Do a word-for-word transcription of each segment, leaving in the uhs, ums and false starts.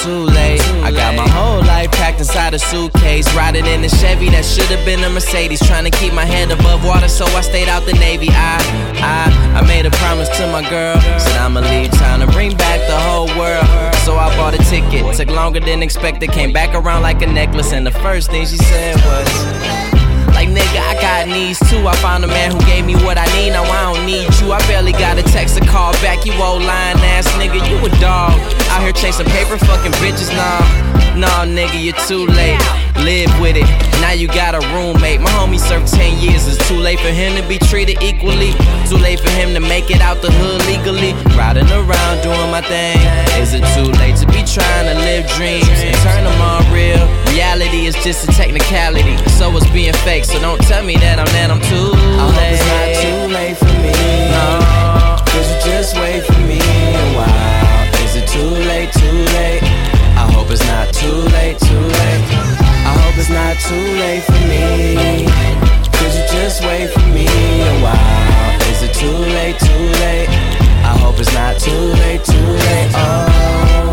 too late. I got my whole life packed inside a suitcase, riding in a Chevy that should've been a Mercedes, trying to keep my head above water, so I stayed out the Navy. I, I, I made a promise to my girl, said I'ma leave time to bring back the whole world. So I bought a ticket, took longer than expected, came back around like a necklace, and the first thing she said was, like, nigga, I got needs too. I found a man who gave me what I need, now I don't need you. I barely got a text or call back, you old lying ass nigga, you a dog. Out here chasing paper, fucking bitches, nah. Nah, nigga, you're too late. Live with it, now you got a roommate. My homie served ten years, it's too late for him to be treated equally. Too late for him to make it out the hood legally. Riding around doing my thing. Is it too late to be trying to live dreams and turn them all real? Reality is just a technicality, so it's being fake. So don't tell me that I'm that I'm too late. I hope it's not too late for me. No, cause you just wait for me a while. Is it too late, too late? I hope it's not too late, too late. I hope it's not too late for me. Cause you just wait for me a while. Is it too late, too late? I hope it's not too late, too late. Oh.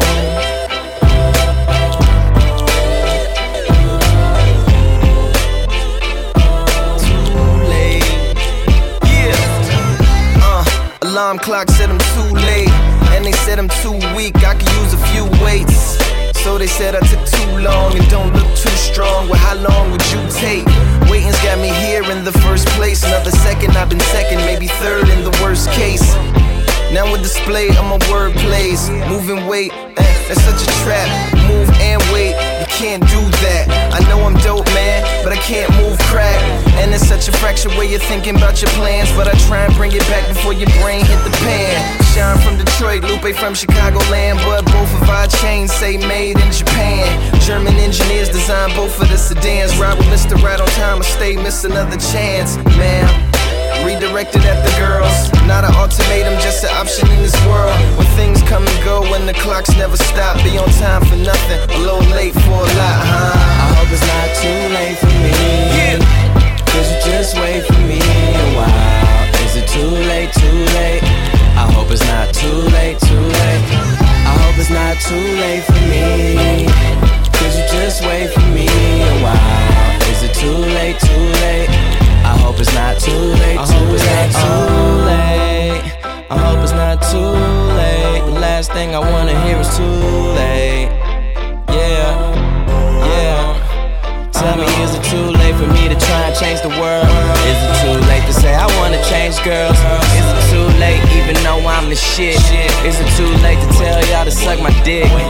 Alarm clock said I'm too late, and they said I'm too weak, I could use a few weights. So they said I took too long and don't look too strong. Well, how long would you take? Waiting's got me here in the first place. Another second, I've been second, maybe third in the worst case. Now with display of my word plays, moving weight, eh, that's such a trap. Move and wait, you can't do that. I know I'm dope, man, but I can't move crack. And it's such a fractured way of thinking about your plans, but I try and bring it back before your brain hit the pan. Sean from Detroit, Lupe from Chicagoland, but both of our chains say made in Japan. German engineers designed both of the sedans. Ride with Mister Right on time or stay, miss another chance, man. Redirected at the girls, not an ultimatum, just an option in this world. When things come and go, when the clocks never stop. Be on time for nothing, a little late for a lot, huh? I hope it's not too late for me, yeah. Cause you just wait for me a while. Is it too late, too late? I hope it's not too late, too late. I hope it's not too late for me. Cause you just wait for me a while. Is it too late, too late? I hope it's not too late, too late, too late. I hope it's not too late. The last thing I wanna hear is too late. Yeah, yeah. Tell me, is it too late for me to try and change the world? Is it too late to say I wanna change girls? Is it too late even though I'm the shit? Is it too late to tell y'all to suck my dick?